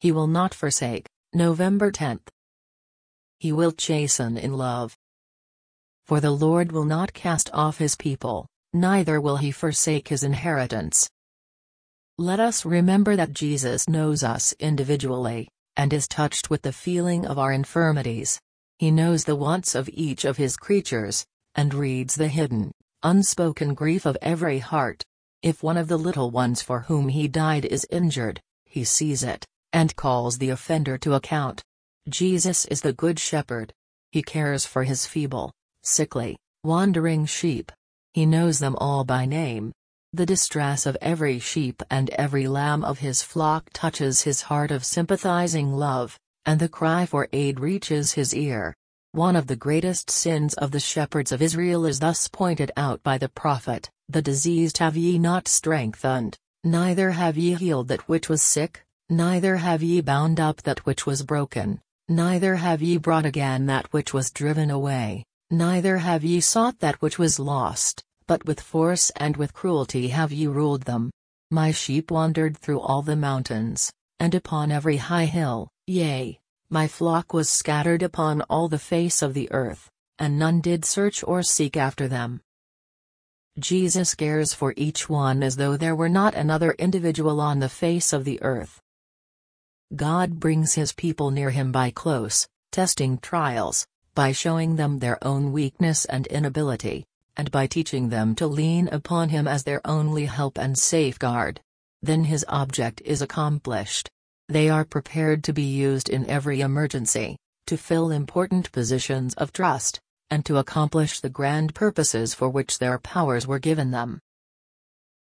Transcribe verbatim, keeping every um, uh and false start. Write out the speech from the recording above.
He will not forsake. November tenth. He will chasten in love. For the Lord will not cast off his people, neither will he forsake his inheritance. Let us remember that Jesus knows us individually, and is touched with the feeling of our infirmities. He knows the wants of each of his creatures, and reads the hidden, unspoken grief of every heart. If one of the little ones for whom he died is injured, he sees it, and calls the offender to account. Jesus is the Good Shepherd. He cares for his feeble, sickly, wandering sheep. He knows them all by name. The distress of every sheep and every lamb of his flock touches his heart of sympathizing love, and the cry for aid reaches his ear. One of the greatest sins of the shepherds of Israel is thus pointed out by the prophet: "The diseased have ye not strengthened, neither have ye healed that which was sick, neither have ye bound up that which was broken, neither have ye brought again that which was driven away, neither have ye sought that which was lost, but with force and with cruelty have ye ruled them. My sheep wandered through all the mountains, and upon every high hill, yea, my flock was scattered upon all the face of the earth, and none did search or seek after them." Jesus cares for each one as though there were not another individual on the face of the earth. God brings his people near him by close, testing trials, by showing them their own weakness and inability, and by teaching them to lean upon him as their only help and safeguard. Then his object is accomplished. They are prepared to be used in every emergency, to fill important positions of trust, and to accomplish the grand purposes for which their powers were given them.